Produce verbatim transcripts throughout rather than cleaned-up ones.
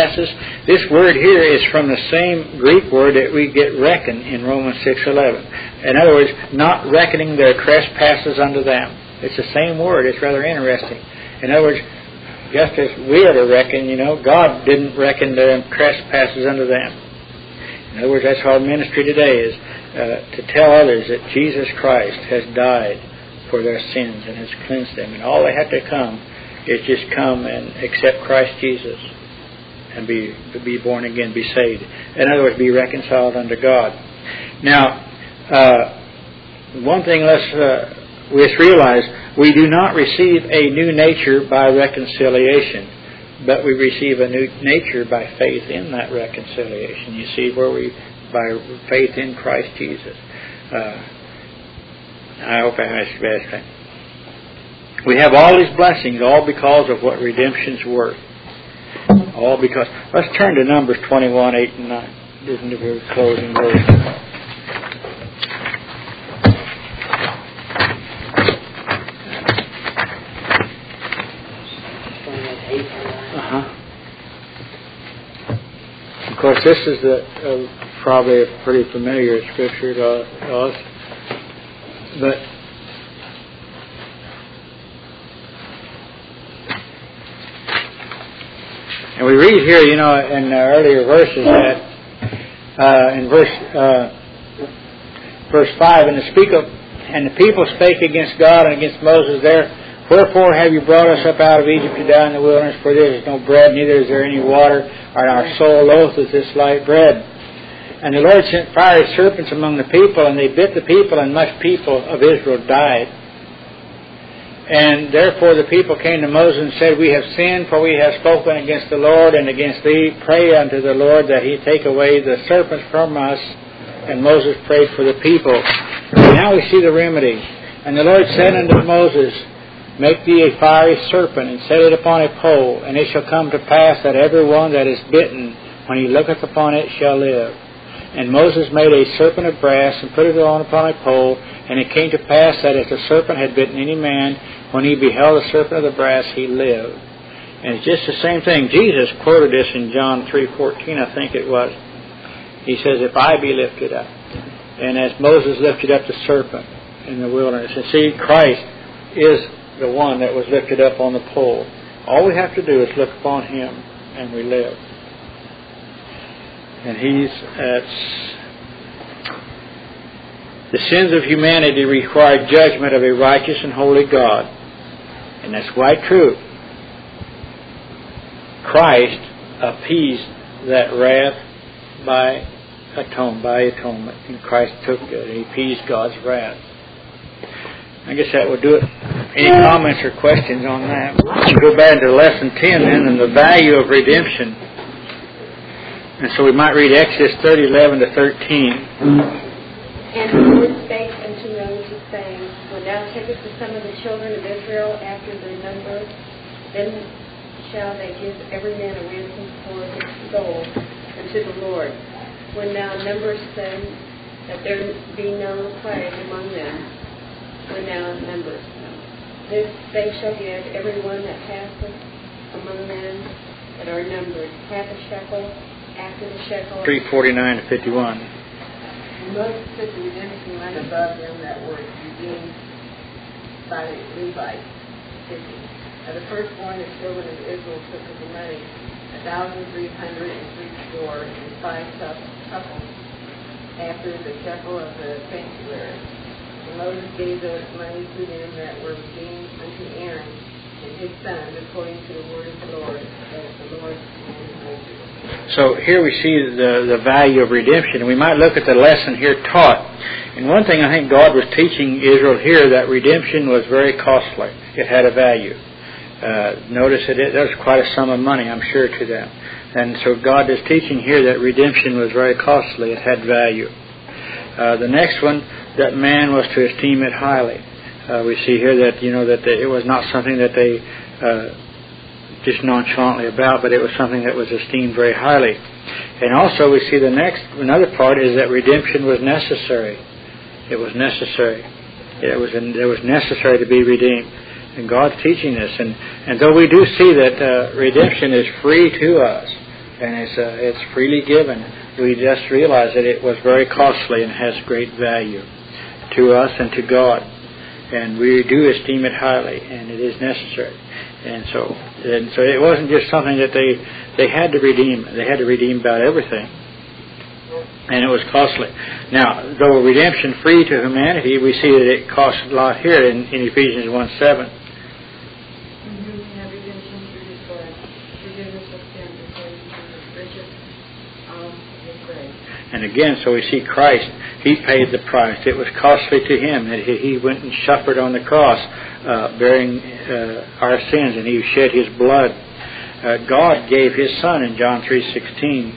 trespasses. This word here is from the same Greek word that we get reckon in Romans six eleven. In other words, not reckoning their trespasses unto them. It's the same word. It's rather interesting. In other words, just as we are to reckon, you know, God didn't reckon their trespasses unto them. In other words, that's our ministry today, is uh, to tell others that Jesus Christ has died for their sins and has cleansed them. And all they have to come is just come and accept Christ Jesus and be be born again, be saved. In other words, be reconciled unto God. Now, uh, one thing let's, uh, let's realize, we do not receive a new nature by reconciliation, but we receive a new nature by faith in that reconciliation. You see, where we, by faith in Christ Jesus. Uh, I hope I answered that. We have all these blessings, all because of what redemption's worth. All because. Let's turn to Numbers twenty-one, eight and nine. This is the closing verse. Uh-huh. Of course, this is the, uh, probably a pretty familiar scripture to us. But and we read here, you know, in the earlier verses that uh, in verse uh, verse five, and the speak of, and the people spake against God and against Moses there. Wherefore have you brought us up out of Egypt to die in the wilderness? For there is no bread, neither is there any water, and our soul loatheth this light bread. And the Lord sent fiery serpents among the people, and they bit the people, and much people of Israel died. And therefore the people came to Moses and said, We have sinned, for we have spoken against the Lord and against thee. Pray unto the Lord that he take away the serpents from us. And Moses prayed for the people. And now we see the remedy. And the Lord said unto Moses, Make thee a fiery serpent, and set it upon a pole, and it shall come to pass that every one that is bitten, when he looketh upon it, shall live. And Moses made a serpent of brass, and put it on upon a pole, and it came to pass that if the serpent had bitten any man, when he beheld the serpent of the brass, he lived. And it's just the same thing. Jesus quoted this in John three fourteen, I think it was. He says, If I be lifted up. And as Moses lifted up the serpent in the wilderness. And see, Christ is the one that was lifted up on the pole. All we have to do is look upon him, and we live. And he's that's the sins of humanity require judgment of a righteous and holy God. And that's quite true. Christ appeased that wrath by atone, by atonement. And Christ took it. He appeased God's wrath. I guess that would do it. Any comments or questions on that? We'll go back to lesson ten then, and the value of redemption. And so we might read Exodus thirty, eleven to thirteen. And the Lord spake unto Moses, saying, When thou takest the sum of the children of Israel after their number, then shall they give every man a ransom for his soul unto the Lord. When thou numberest them, that there be no plague among them, when thou numberest them. This they shall give every one that passeth among them that are numbered, half a shekel after the shekel. three forty-nine to fifty-one. And Moses took the redemption money above them that were redeemed by the Levites. Now the firstborn of children of Israel took of the money a thousand three hundred and three score and five shekels after the shekel of the sanctuary. And Moses gave those money to them that were redeemed unto Aaron and his sons according to the word of the Lord, as the Lord commanded Moses. So here we see the, the value of redemption. And we might look at the lesson here taught. And one thing I think God was teaching Israel here, that redemption was very costly. It had a value. Uh, notice that it, there was quite a sum of money, I'm sure, to them. And so God is teaching here that redemption was very costly. It had value. Uh, the next one, that man was to esteem it highly. Uh, we see here that, you know, that they, it was not something that they uh, just nonchalantly about, but it was something that was esteemed very highly. And also we see the next, another part is that redemption was necessary. It was necessary. It was, it was necessary to be redeemed. And God's teaching this. And, and though we do see that uh, redemption is free to us, and it's uh, it's freely given. We just realize that it was very costly and has great value to us and to God, and we do esteem it highly, and it is necessary. And so, and so it wasn't just something that they they had to redeem. They had to redeem about everything, and it was costly. Now, though redemption free to humanity, we see that it costs a lot here in, in Ephesians one seven. And again, so we see Christ, He paid the price. It was costly to Him that He went and suffered on the cross, uh, bearing uh, our sins, and He shed His blood. Uh, God gave His Son in John three sixteen.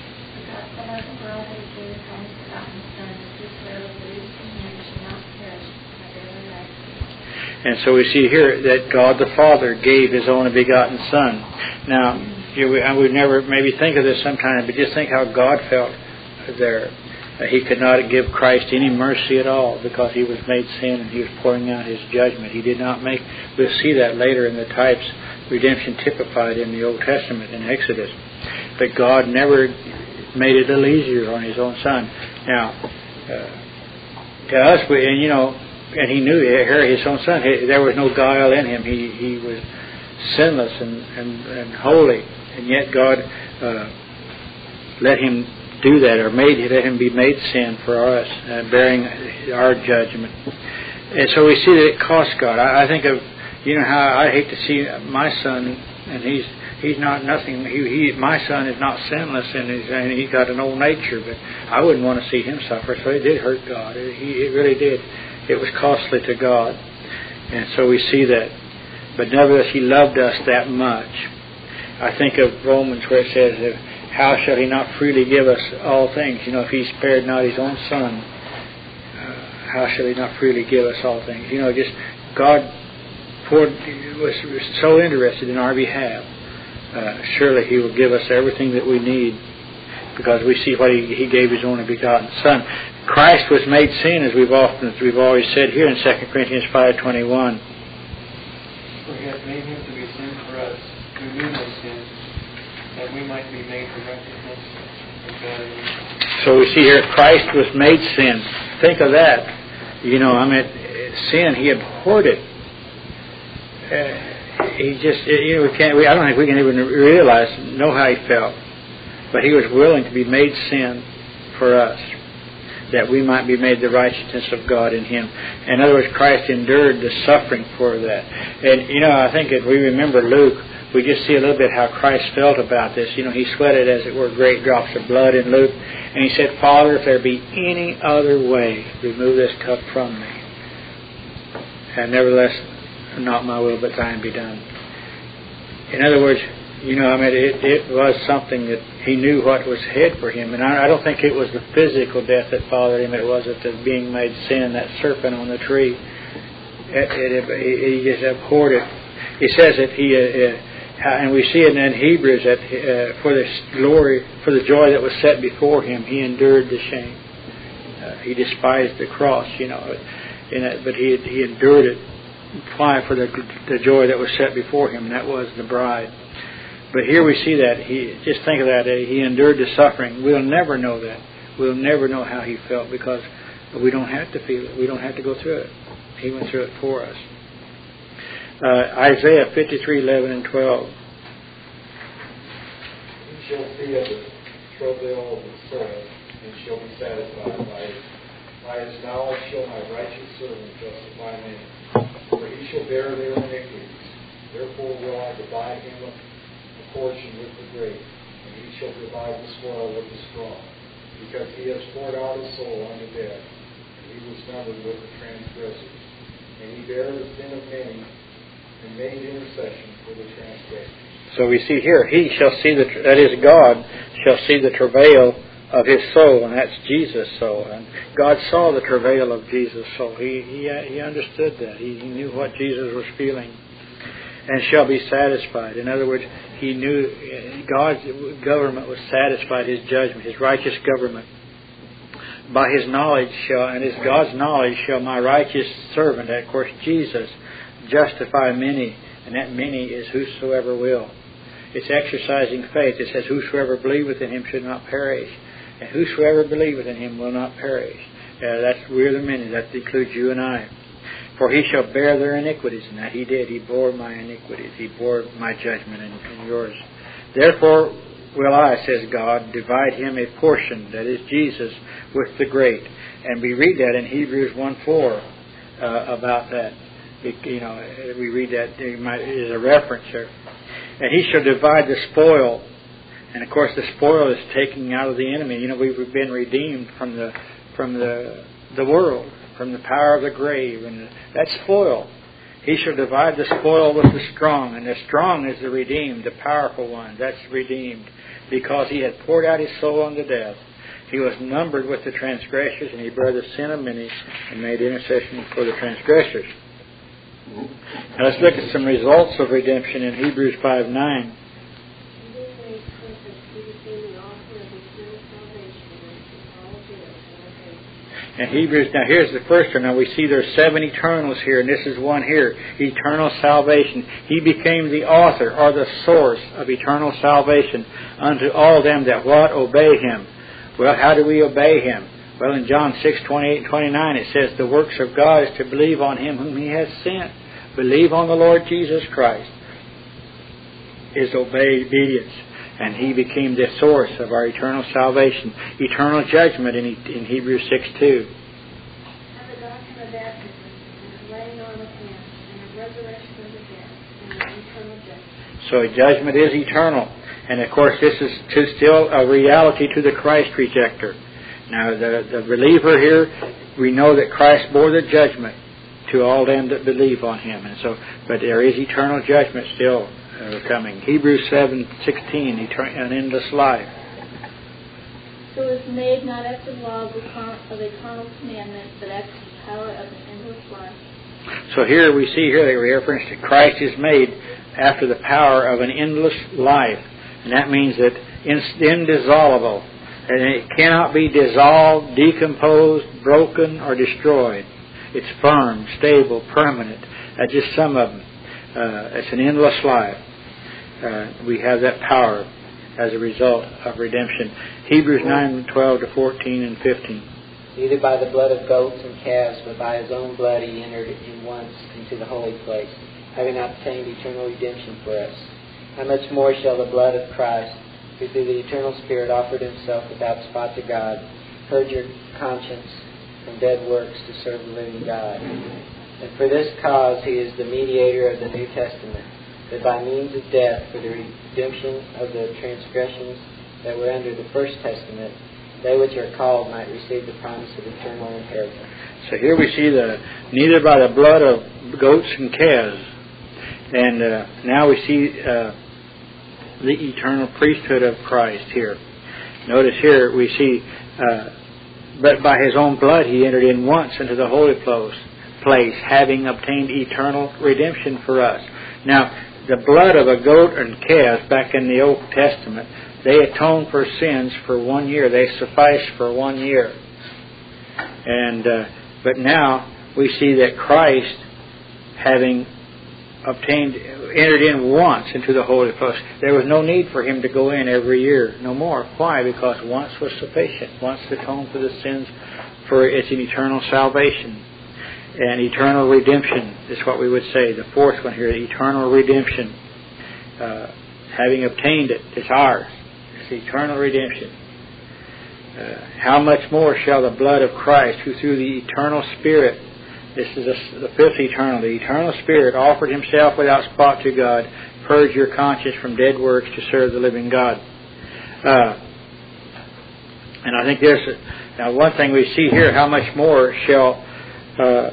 And so we see here that God the Father gave His only begotten Son. Now, you, we, I would never maybe think of this sometime, but just think how God felt there. Uh, he could not give Christ any mercy at all because He was made sin and He was pouring out His judgment. He did not make, we'll see that later in the types redemption typified in the Old Testament in Exodus. But God never made it a little easier on His own Son. Now, uh, to us, we, and you know, and He knew here His own Son, he, there was no guile in Him. He he was sinless and, and, and holy, and yet God uh, let Him do that, or made let Him be made sin for us, uh, bearing our judgment. And so we see that it costs God. I, I think of, you know, how I hate to see my son, and he's he's not nothing. He, he my son is not sinless, and he's and he's got an old nature, but I wouldn't want to see him suffer. So it did hurt God. It, he, it really did. It was costly to God, and so we see that. But nevertheless, He loved us that much. I think of Romans where it says, how shall He not freely give us all things? You know, if He spared not His own Son, uh, how shall He not freely give us all things? You know, just God poured, was, was so interested in our behalf. Uh, surely He will give us everything that we need, because we see what He, he gave His only begotten Son. Christ was made sin, as we've often, as we've always said here in Second Corinthians five twenty-one. For He hath made Him to be sin for us, who knew no sin, that we might be made the righteousness of God. So we see here Christ was made sin. Think of that. You know, I mean, sin, He abhorred it. Uh, he just, you know, we can't. We, I don't think we can even realize, know how He felt. But He was willing to be made sin for us, that we might be made the righteousness of God in Him. In other words, Christ endured the suffering for that. And, you know, I think if we remember Luke, we just see a little bit how Christ felt about this. You know, He sweated, as it were, great drops of blood in Luke. And He said, Father, if there be any other way, remove this cup from me. And nevertheless, not my will, but Thine be done. In other words, you know, I mean, it, it was something that He knew what was ahead for Him. And I, I don't think it was the physical death that bothered Him. It was it the being made sin, that serpent on the tree. It, it, it, he just abhorred it. He says that He... Uh, And we see it in Hebrews that uh, for the glory, for the joy that was set before Him, He endured the shame. Uh, he despised the cross, you know, in it, but He He endured it. Why? For the the joy that was set before Him, and that was the bride. But here we see that He just think of that. Uh, he endured the suffering. We'll never know that. We'll never know how He felt, because we don't have to feel it. We don't have to go through it. He went through it for us. Uh, Isaiah fifty-three, eleven and twelve. He shall feel the travail of the soul, and shall be satisfied by it. By His knowledge shall my righteous servant justify many, for he shall bear their iniquities. Therefore will I divide him a portion with the great, and he shall divide the spoil with the strong, because he has poured out his soul unto death, and he was numbered with the transgressors. And he bare the sin of many, and made intercession for the transgressors. So we see here, He shall see the, that is God, shall see the travail of His soul, and that's Jesus' soul. And God saw the travail of Jesus' soul. He he, he understood that. He, he knew what Jesus was feeling, and shall be satisfied. In other words, He knew God's government was satisfied, His judgment, His righteous government. By His knowledge shall, and His God's knowledge shall my righteous servant, of course Jesus, justify many, and that many is whosoever will. It's exercising faith. It says, whosoever believeth in him should not perish. And whosoever believeth in him will not perish. Uh, that's we're the many. That includes you and I. For he shall bear their iniquities. And that he did. He bore my iniquities. He bore my judgment and, and yours. Therefore will I, says God, divide him a portion, that is Jesus, with the great. And we read that in Hebrews one four uh, about that. It, you know, we read that there's a reference there. And he shall divide the spoil. And of course, the spoil is taking out of the enemy. You know, we've been redeemed from the from the the world, from the power of the grave, and that spoil. He shall divide the spoil with the strong, and the strong is the redeemed, the powerful one. That's redeemed, because he had poured out his soul unto death. He was numbered with the transgressors, and he bare the sin of many, and made intercession for the transgressors. Now let's look at some results of redemption in Hebrews five nine. And Hebrews, now here's the first one. Now we see there's seven eternals here, and this is one here. Eternal salvation. He became the author or the source of eternal salvation unto all them that what? Obey him. Well, how do we obey him? Well, in John six twenty-eight and twenty-nine it says the works of God is to believe on him whom he has sent. Believe on the Lord Jesus Christ is obey obedience. And he became the source of our eternal salvation. Eternal judgment in, in Hebrews six two. And the doctrine of baptism, and the laying on of hands, and the resurrection of the dead, and the eternal judgment. So judgment is eternal. And of course this is to still a reality to the Christ rejecter. Now the, the believer here, we know that Christ bore the judgment to all them that believe on him. And so, but there is eternal judgment still Uh, coming. Hebrews seven sixteen, an endless life. So it was made not after the law of the carnal commandment, but after the power of an endless life. So here we see here the reference to Christ is made after the power of an endless life. And that means that it's indissoluble. And it cannot be dissolved, decomposed, broken, or destroyed. It's firm, stable, permanent. That's just some of them. Uh, it's an endless life. Uh, we have that power as a result of redemption. Hebrews nine twelve to fourteen and fifteen. Neither by the blood of goats and calves, but by his own blood he entered in once into the holy place, having obtained eternal redemption for us. How much more shall the blood of Christ, who through the eternal Spirit offered himself without spot to God, purge your conscience from dead works to serve the living God? And for this cause he is the mediator of the New Testament, that by means of death for the redemption of the transgressions that were under the First Testament, they which are called might receive the promise of eternal inheritance. So here we see the neither by the blood of goats and calves, and uh, now we see uh, the eternal priesthood of Christ here. Notice here we see, uh, but by his own blood he entered in once into the holy place. place, having obtained eternal redemption for us. Now, the blood of a goat and calf back in the Old Testament, they atoned for sins for one year. They sufficed for one year. And uh, but now we see that Christ, having obtained, entered in once into the holy place, there was no need for him to go in every year, no more. Why? Because once was sufficient. Once atoned for the sins, for it's an eternal salvation. And eternal redemption is what we would say. The fourth one here, eternal redemption. Uh, having obtained it, it's ours. It's eternal redemption. Uh, how much more shall the blood of Christ, who through the eternal Spirit, this is a, the fifth eternal, the eternal Spirit offered himself without spot to God, purge your conscience from dead works to serve the living God. Uh, and I think there's, a, now one thing we see here, how much more shall Uh,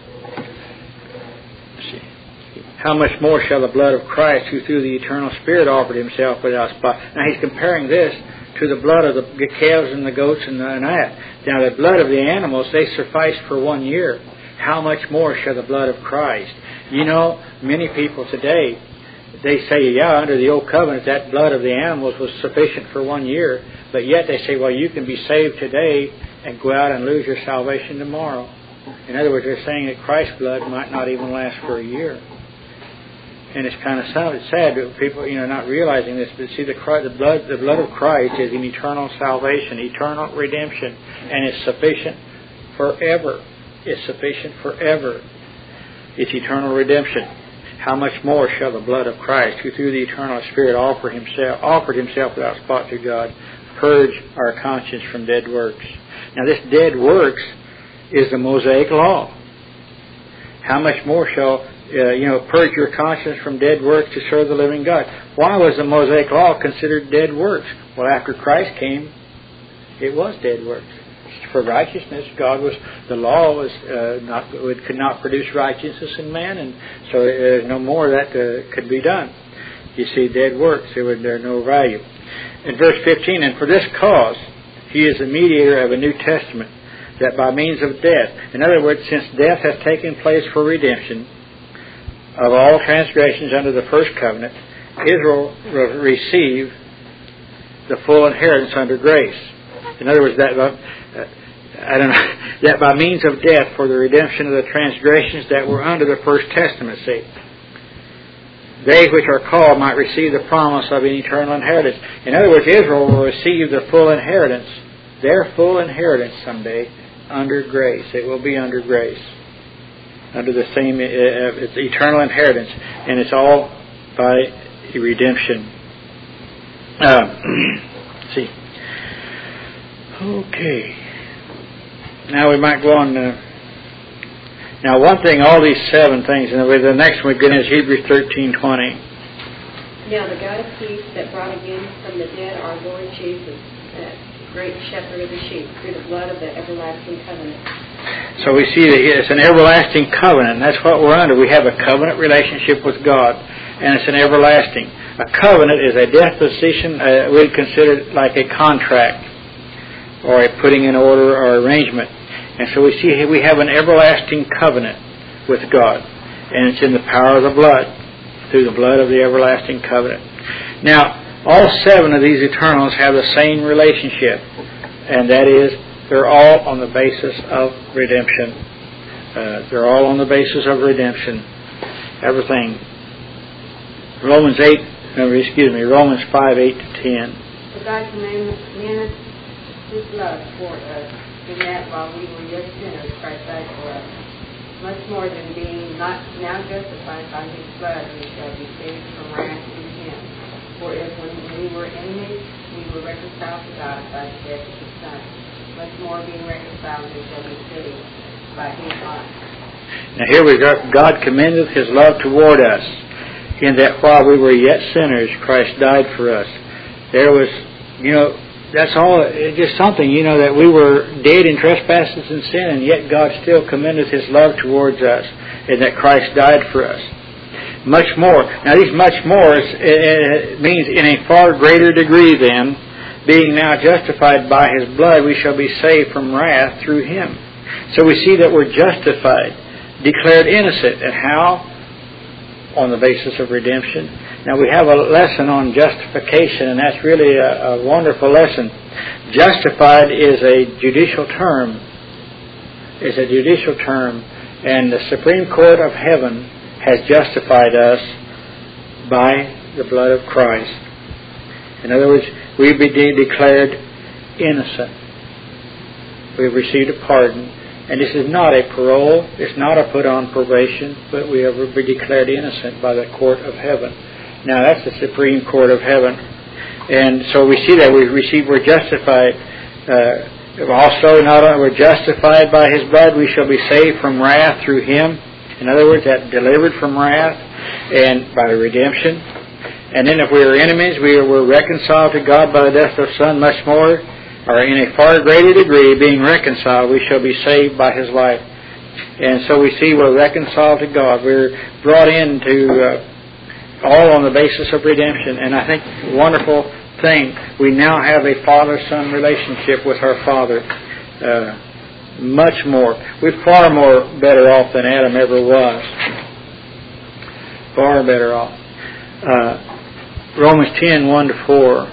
how much more shall the blood of Christ, who through the eternal Spirit offered himself without spot. Now he's comparing this to the blood of the calves and the goats and, the, and that. Now the blood of the animals, they sufficed for one year. How much more shall the blood of Christ? You know, many people today, they say, yeah, under the old covenant, that blood of the animals was sufficient for one year. But yet they say, well, you can be saved today and go out and lose your salvation tomorrow. In other words, they're saying that Christ's blood might not even last for a year. and it's kind of sad that people, you know, not realizing this, but see the Christ, the blood, the blood of Christ is an eternal salvation, eternal redemption, and it's sufficient forever. It's sufficient forever. It's eternal redemption. How much more shall the blood of Christ, who through the eternal Spirit offered himself, offered himself without spot to God, purge our conscience from dead works? Now, this dead works is the Mosaic law. How much more shall uh, you know purge your conscience from dead works to serve the living God? Why was the Mosaic law considered dead works? Well, after Christ came, it was dead works. For righteousness, God was the law was uh, not it could not produce righteousness in man, and so uh, no more that uh, could be done. You see, dead works, there was there no value. In verse fifteen, and for this cause he is the mediator of a New Testament, that by means of death, in other words, since death has taken place for redemption of all transgressions under the first covenant, Israel will receive the full inheritance under grace. In other words, that uh, I don't know that by means of death for the redemption of the transgressions that were under the first testament, see, they which are called might receive the promise of an eternal inheritance. In other words, Israel will receive the full inheritance, their full inheritance someday, under grace. It will be under grace, under the same uh, it's eternal inheritance, and it's all by redemption. Uh, see. Okay. Now we might go on. Uh, now, one thing, all these seven things, and the next one we get is Hebrews thirteen twenty. Now the God of peace that brought again from the dead our Lord Jesus, that great shepherd of the sheep, through the blood of the everlasting covenant. So we see that it's an everlasting covenant. That's what we're under. We have a covenant relationship with God, and it's an everlasting. A covenant is a disposition. Uh, we'd consider it like a contract, or a putting in order or arrangement. And so we see we have an everlasting covenant with God. And it's in the power of the blood, through the blood of the everlasting covenant. Now, all seven of these eternals have the same relationship. And that is, they're all on the basis of redemption. Uh, they're all on the basis of redemption. Everything. Romans eight, no, excuse me, Romans five, eight to ten. For God commanded His love for us, in that while we were yet sinners, Christ died for us. Much more than being not now justified by His blood, we shall be saved from wrath through Him. For if when we were enemies, we were reconciled to God by the death of His Son, much more being reconciled, we shall be saved by His life. Now here we go. God commendeth His love toward us, in that while we were yet sinners, Christ died for us. There was, you know, that's all, it's just something, you know, that we were dead in trespasses and sin, and yet God still commended His love towards us, and that Christ died for us. Much more. Now, these much more is, it means in a far greater degree than, being now justified by His blood, we shall be saved from wrath through Him. So we see that we're justified, declared innocent. And how? On the basis of redemption. Now we have a lesson on justification, and that's really a, a wonderful lesson. Justified is a judicial term. Is a judicial term, and the Supreme Court of Heaven has justified us by the blood of Christ. In other words, we be declared innocent. We've received a pardon. And this is not a parole, it's not a put on probation, but we have been declared innocent by the court of heaven. Now that's the Supreme Court of Heaven. And so we see that we receive, we're justified. Uh, also, not only we're justified by His blood, we shall be saved from wrath through Him. In other words, that delivered from wrath and by redemption. And then if we are enemies, we were reconciled to God by the death of His Son, much more, or in a far greater degree, being reconciled, we shall be saved by His life. And so we see we're reconciled to God. We're brought into uh, all on the basis of redemption. And I think a wonderful thing, we now have a father-son relationship with our Father. Uh, much more. We're far more better off than Adam ever was. Far better off. Uh, Romans ten, one to four.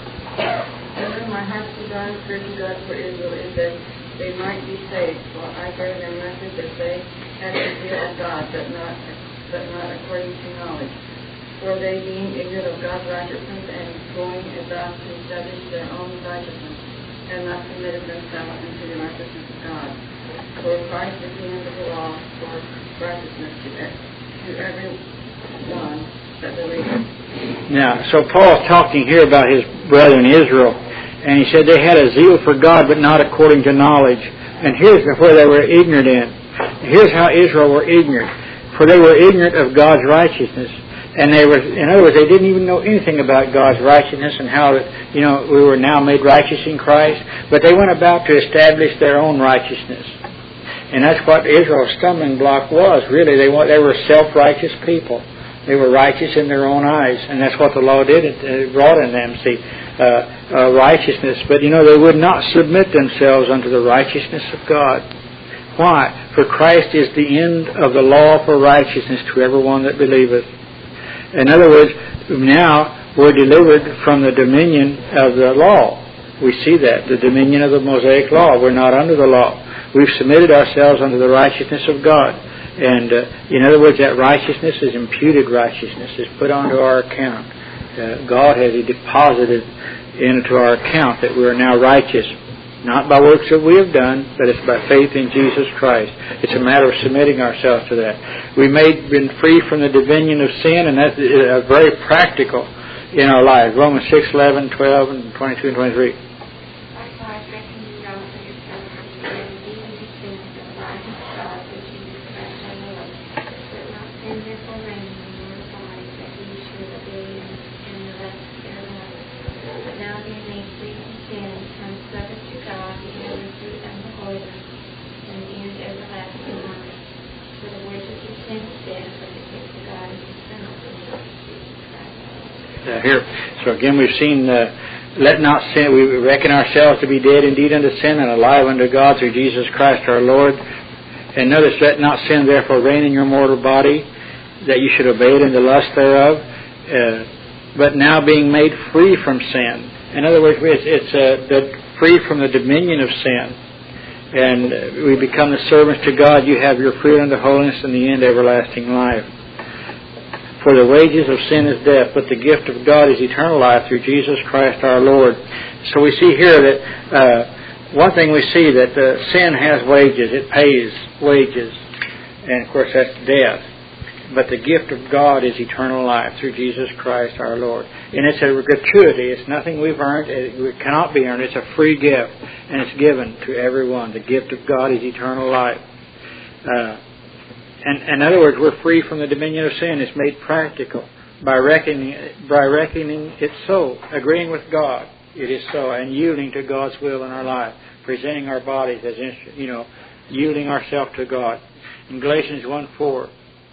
God for Israel is that they might be saved. For I bear them record that they have the fear of God, but not but not according to knowledge. For they, being ignorant of God's righteousness and going about to establish their own righteousness, have not submitted themselves unto the righteousness of God. For Christ is the end of the law for righteousness to, to every one that believeth. Now, so Paul's talking here about his brethren Israel, and he said they had a zeal for God, but not according to knowledge. And here's where they were ignorant in. Here's how Israel were ignorant. For they were ignorant of God's righteousness. And they were, in other words, they didn't even know anything about God's righteousness and how, you know, we were now made righteous in Christ. But they went about to establish their own righteousness. And that's what Israel's stumbling block was, really. They were, they were self-righteous people. They were righteous in their own eyes. And that's what the law did. It brought in them, see, uh, uh, righteousness. But, you know, they would not submit themselves unto the righteousness of God. Why? For Christ is the end of the law for righteousness to everyone that believeth. In other words, now we're delivered from the dominion of the law. We see that, the dominion of the Mosaic law. We're not under the law. We've submitted ourselves unto the righteousness of God. And uh, in other words, that righteousness is imputed righteousness, is put onto our account. Uh, God has deposited into our account that we are now righteous. Not by works that we have done, but it's by faith in Jesus Christ. It's a matter of submitting ourselves to that. We may have been free from the dominion of sin, and that's uh, very practical in our lives. Romans six, eleven, twelve, and twenty-two and twenty-three. Uh, here, so again, we've seen, uh, let not sin, we reckon ourselves to be dead indeed unto sin and alive unto God through Jesus Christ our Lord. And notice, let not sin therefore reign in your mortal body, that you should obey it in the lust thereof, uh, but now being made free from sin. In other words, it's, it's uh, the, free from the dominion of sin. And we become the servants to God. You have your freedom to holiness and the end everlasting life. For the wages of sin is death, but the gift of God is eternal life through Jesus Christ our Lord. So we see here that uh, one thing we see that uh, sin has wages. It pays wages. And of course that's death. But the gift of God is eternal life through Jesus Christ our Lord. And it's a gratuity. It's nothing we've earned. It cannot be earned. It's a free gift. And it's given to everyone. The gift of God is eternal life. Uh, And in other words, we're free from the dominion of sin. It's made practical by reckoning, by reckoning it so, agreeing with God. It is so, and yielding to God's will in our life, presenting our bodies as, you know, yielding ourselves to God. In Galatians one four.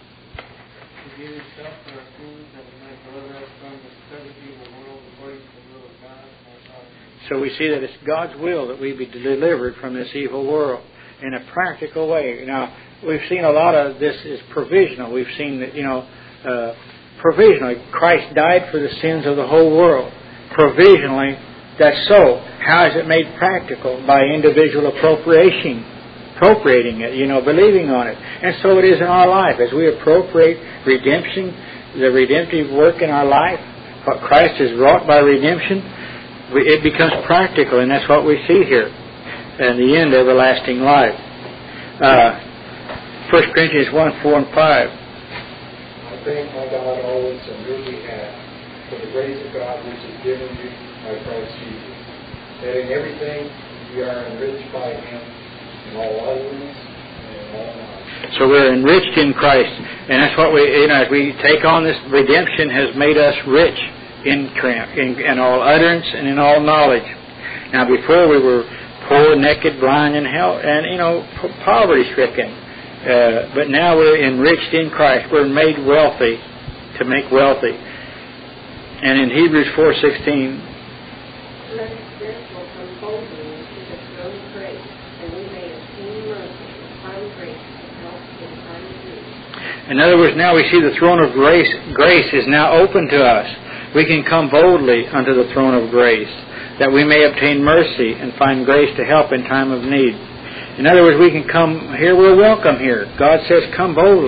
So we see that it's God's will that we be delivered from this evil world in a practical way. Now, we've seen a lot of this is provisional. We've seen that, you know, uh, provisionally, Christ died for the sins of the whole world. Provisionally, that's so. How is it made practical? By individual appropriation, appropriating it, you know, believing on it. And so it is in our life. As we appropriate redemption, the redemptive work in our life, what Christ has wrought by redemption, it becomes practical, and that's what we see here. And the end, everlasting life. Uh, First Corinthians one, four, and five. I thank my God always on your behalf for the grace of God which is given you by Christ Jesus, that in everything we are enriched by Him in all utterance and in all knowledge. So we're enriched in Christ, and that's what we, you know, as we take on this redemption, has made us rich in, in, in all utterance and in all knowledge. Now, before we were poor, naked, blind, and hell, and you know, poverty-stricken. Uh, but now we're enriched in Christ. We're made wealthy to make wealthy. And in Hebrews four sixteen. Let us therefore come boldly into the throne of grace, and we may obtain mercy and find grace to help in time of need. In other words, now we see the throne of grace. Grace is now open to us. We can come boldly unto the throne of grace, that we may obtain mercy and find grace to help in time of need. In other words, we can come here. We're welcome here. God says, come boldly.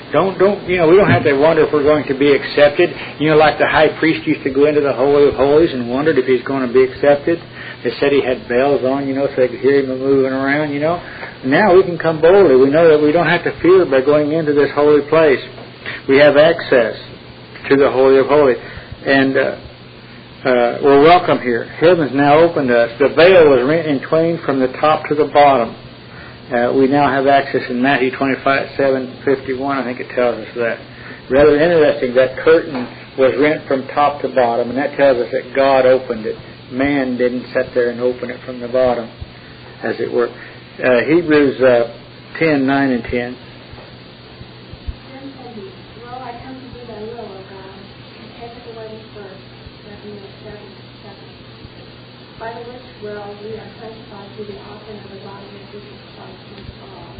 Don't, don't, you know, we don't have to wonder if we're going to be accepted. You know, like the high priest used to go into the Holy of Holies and wondered if he's going to be accepted. They said he had bells on, you know, so they could hear him moving around, you know. Now we can come boldly. We know that we don't have to fear by going into this holy place. We have access to the Holy of Holies. And uh, uh, we're welcome here. Heaven's now open to us. The veil was rent in twain from the top to the bottom. Uh, we now have access in Matthew twenty-five, seven fifty-one, I think it tells us that. Rather interesting, that curtain was rent from top to bottom, and that tells us that God opened it. Man didn't sit there and open it from the bottom, as it were. Uh, Hebrews uh, ten, nine and ten. Then said he, Lo, I come to do thy will, O God, and taketh away the first, that we may serve the second. By the which will we are sanctified through the offering of the body of Jesus Christ once for all.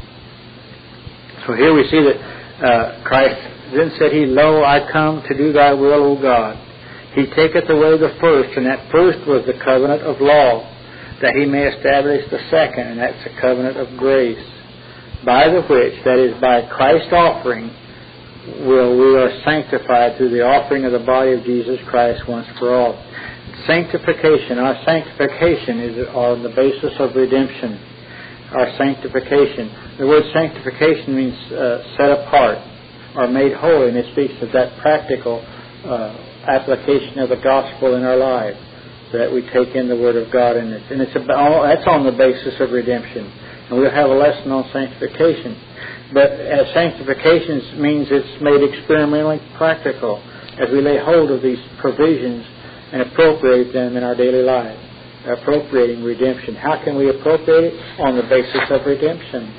So here we see that uh, Christ then said he, Lo, I come to do thy will, O God. He taketh away the first, and that first was the covenant of law, that he may establish the second, and that's the covenant of grace. By the which, that is by Christ's offering, will we are sanctified through the offering of the body of Jesus Christ once for all. Sanctification, our sanctification is on the basis of redemption. Our sanctification. The word sanctification means uh, set apart or made holy, and it speaks of that practical uh, application of the gospel in our life, that we take in the Word of God in it. And it's about, that's on the basis of redemption. And we'll have a lesson on sanctification. But as sanctification means it's made experimentally practical as we lay hold of these provisions and appropriate them in our daily life. Appropriating redemption. How can we appropriate it? On the basis of redemption.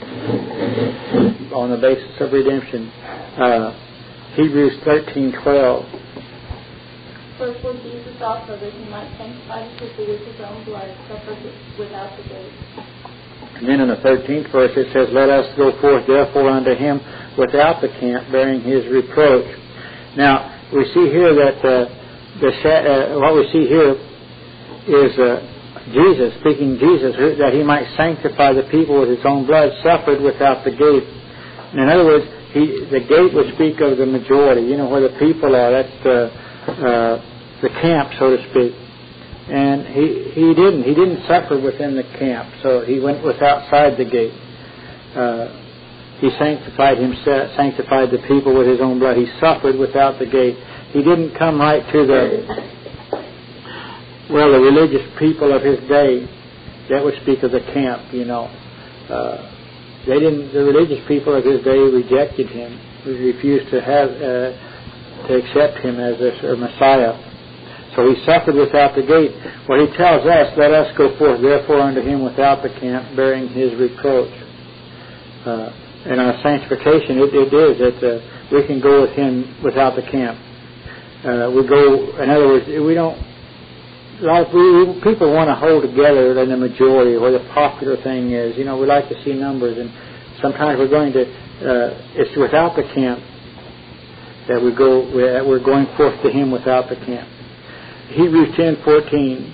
On the basis of redemption. Uh, Hebrews thirteen twelve. Wherefore Jesus also, that he might sanctify the people with his own blood, suffered without the gate. And then in the thirteenth verse it says, Let us go forth therefore unto him without the camp, bearing his reproach. Now, we see here that uh, the uh, what we see here is uh, Jesus, speaking Jesus, that he might sanctify the people with his own blood, suffered without the gate. In other words, he, the gate would speak of the majority, you know, where the people are. That's the, uh, the camp, so to speak. And he, he didn't. He didn't suffer within the camp, so he went with outside the gate. Uh, he sanctified himself, sanctified the people with his own blood. He suffered without the gate. He didn't come right to the, well, the religious people of his day. That would speak of the camp, you know. Uh, they didn't. The religious people of his day rejected him, refused to have, uh, to accept him as a, a Messiah. So he suffered without the gate. Well, he tells us, Let us go forth therefore unto him without the camp, bearing his reproach. Uh, and our sanctification, it, it is that uh, we can go with him without the camp. Uh, we go, in other words, we don't, a lot of we, people want to hold together in the majority, where the popular thing is. You know, we like to see numbers, and sometimes we're going to, uh, it's without the camp that we go, that we're going forth to him without the camp. Hebrews ten fourteen.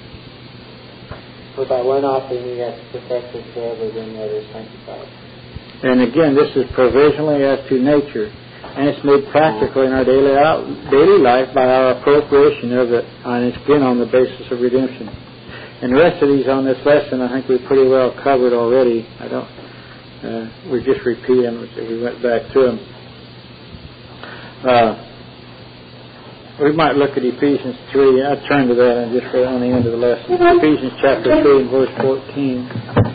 For by one offering he hath perfected forever them that are sanctified. And again, this is provisionally as to nature, and it's made practical in our daily out, daily life by our appropriation of it, and it's been on the basis of redemption. And the rest of these on this lesson, I think we pretty well covered already. I don't. Uh, we just repeat them as we went back to them. Uh, We might look at Ephesians three. I turn to that and just right on the end of the lesson. Ephesians chapter three and verse fourteen.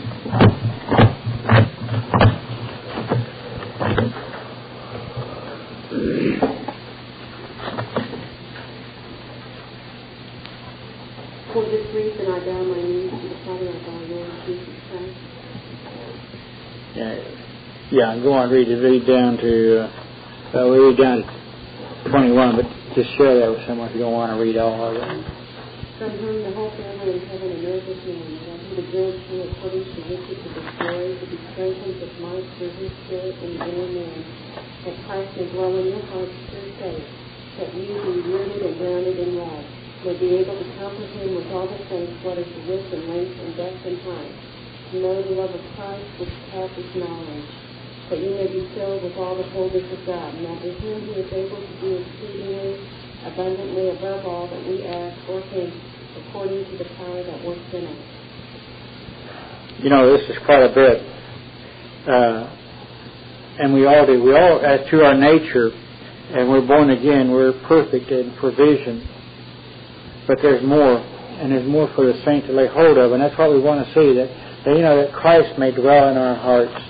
For this reason I bow my knees to the Father of our Lord Jesus Christ. Yeah, yeah. Go on, read it. Read down to. Uh, uh, we read down to twenty-one, but just share that with someone if you don't want to read all of it. From whom the whole family in heaven and earth is named, that he would grant you according to the riches of his glory to be strengthened with might through his Spirit in the inner man, that Christ may dwell in your hearts through faith, that you, being rooted and grounded in love, may be able to comprehend with all the saints what is the width and length and depth and height, to know the love of Christ which passes knowledge, that you may be filled with all the fullness of God. Now to him who is able to do exceedingly abundantly above all that we ask or think, according to the power that works in us. You know, this is quite a bit. Uh, and we all do. We all, as to our nature, and we're born again, we're perfect in provision. But there's more, and there's more for the saint to lay hold of, and that's what we want to see, that, that you know, that Christ may dwell in our hearts.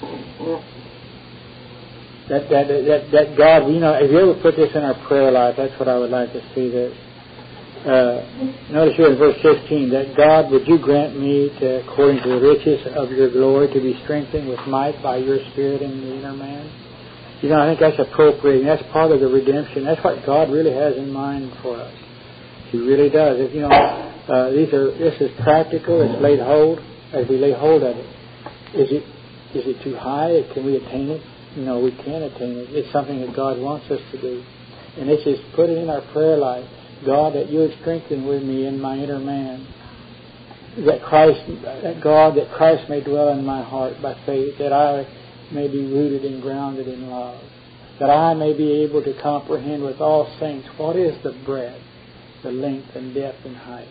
That, that, that, that God, you know, if you ever put this in our prayer life, that's what I would like to see. That, uh, notice here in verse fifteen, that God, would you grant me, to, according to the riches of your glory, to be strengthened with might by your Spirit in the inner man? You know, I think that's appropriate. That's part of the redemption. That's what God really has in mind for us. He really does. If you know, uh, these are. This is practical. It's laid hold. As we lay hold of it, is it is it too high? Can we attain it? No, we can't attain it. It's something that God wants us to do, and it's just put it in our prayer life. God, that you would strengthen with me in my inner man. That Christ, that God, that Christ may dwell in my heart by faith. That I may be rooted and grounded in love. That I may be able to comprehend with all saints what is the breadth, the length and depth and height.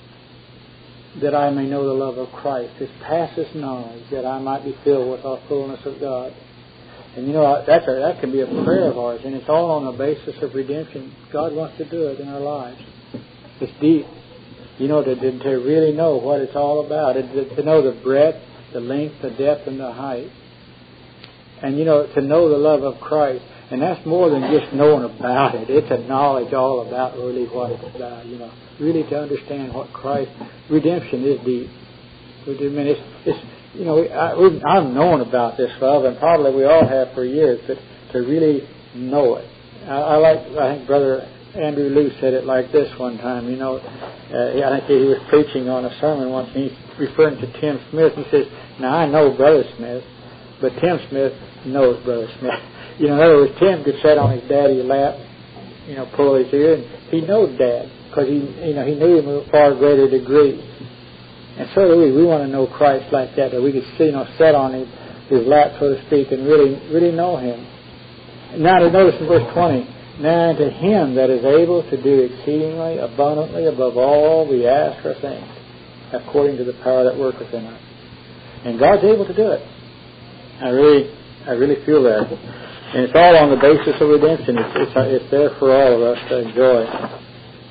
That I may know the love of Christ, His passeth knowledge, that I might be filled with all fullness of God. And you know, that's a, that can be a prayer of ours, and it's all on the basis of redemption. God wants to do it in our lives. It's deep. You know, to, to, to really know what it's all about, and to, to know the breadth, the length, the depth, and the height. And you know, to know the love of Christ. And that's more than just knowing about it. It's a knowledge all about really what it's about, you know. Really to understand what Christ, redemption is deep. I mean, it's, it's you know, I, we've, I've known about this love, and probably we all have for years, but to really know it. I, I like, I think Brother Andrew Lou said it like this one time, you know. Uh, I think he was preaching on a sermon once, and he's referring to Tim Smith. He says, now I know Brother Smith, but Tim Smith knows Brother Smith. You know, in other words, Tim could sit on his daddy's lap, you know, pull his ear, and he knowed Dad, because he, you know, he knew him to a far greater degree. And so do we. We want to know Christ like that, that we could see, you know, sit on his, his lap, so to speak, and really, really know Him. And now to notice in verse twenty, now to Him that is able to do exceedingly abundantly above all we ask or think, according to the power that worketh in us. And God's able to do it. I really, I really feel that. And it's all on the basis of redemption. It's, it's, it's there for all of us to enjoy.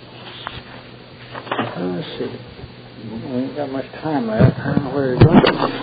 Let's see. We haven't got much time left. I don't know where it's going.